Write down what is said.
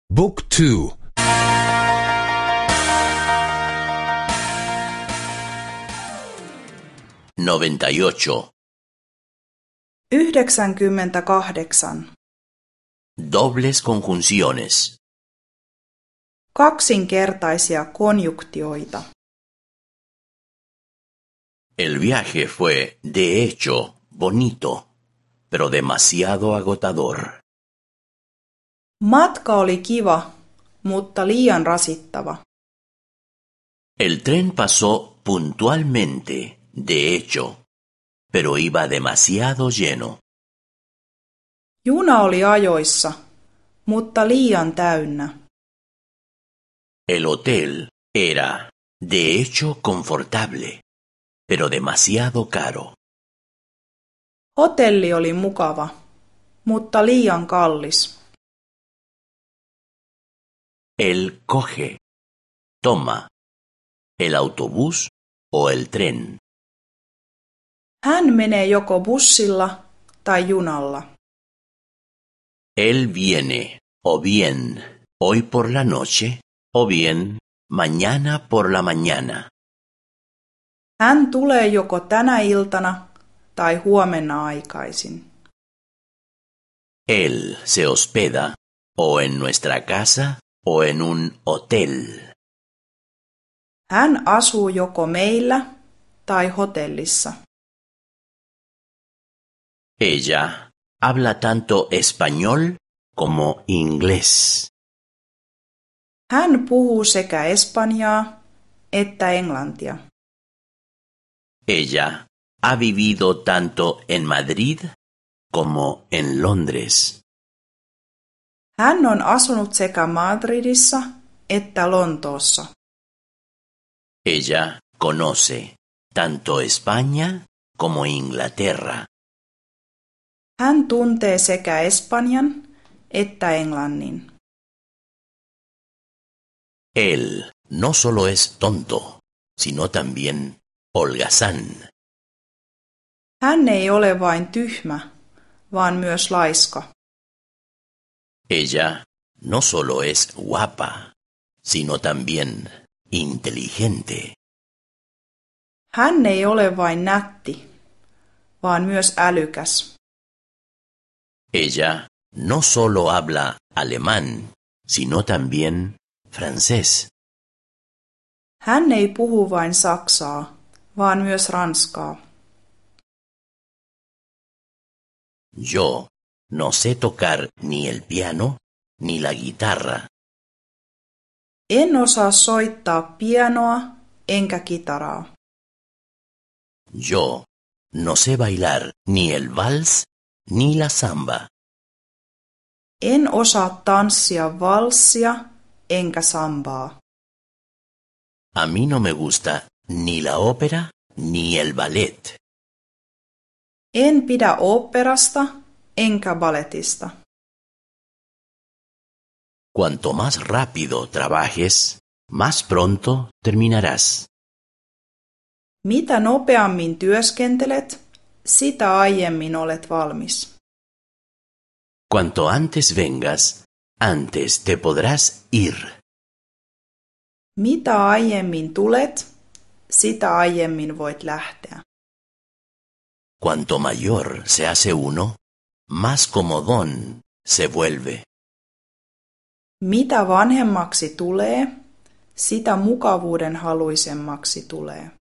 Book 2. 98. 98. Dobles conjunciones. Kaksinkertaisia konjuktioita. El viaje fue, de hecho, bonito, pero demasiado agotador. Matka oli kiva, mutta liian rasittava. El tren pasó puntualmente, de hecho, pero iba demasiado lleno. Juna oli ajoissa, mutta liian täynnä. El hotel era, de hecho, confortable, pero demasiado caro. Hotelli oli mukava, mutta liian kallis. Él coge, toma, el autobús o el tren. Hän menee joko bussilla tai junalla. Él viene, o bien, hoy por la noche, o bien, mañana por la mañana. Hän tulee joko tänä iltana tai huomenna aikaisin. Él se hospeda, o en nuestra casa, o en un hotel. Hän asuu joko meillä tai hotellissa. Ella habla tanto español como inglés. Hän puhuu sekä espanjaa että englantia. Ella ha vivido tanto en Madrid como en Londres. Hän on asunut sekä Madridissa että Lontoossa. Ella conoce tanto España como Inglaterra. Hän tuntee sekä Espanjan että Englannin. Él no solo es tonto, sino también holgazán. Hän ei ole vain tyhmä, vaan myös laiska. Ella no solo es guapa, sino también inteligente. Hän ei ole vain nätti, vaan myös älykäs. Ella no solo habla alemán, sino también francés. Hän ei puhu vain saksaa, vaan myös ranskaa. Yo no sé tocar ni el piano ni la guitarra. En osaa soittaa pianoa enkä kitaraa. Yo no sé bailar ni el vals ni la samba. En osaa tanssia valssia enkä sambaa. A mí no me gusta ni la ópera ni el ballet. En pidä oopperasta enkä balletista. Cuanto más rápido trabajes, más pronto terminarás. Mitä nopeammin työskentelet, sitä aiemmin olet valmis. Cuanto antes vengas, antes te podrás ir. Mitä aiemmin tulet, sitä aiemmin voit lähteä. Cuanto mayor se hace uno, más comodón se vuelve. Mitä vanhemmaksi tulee, sitä mukavuuden haluisemmaksi tulee.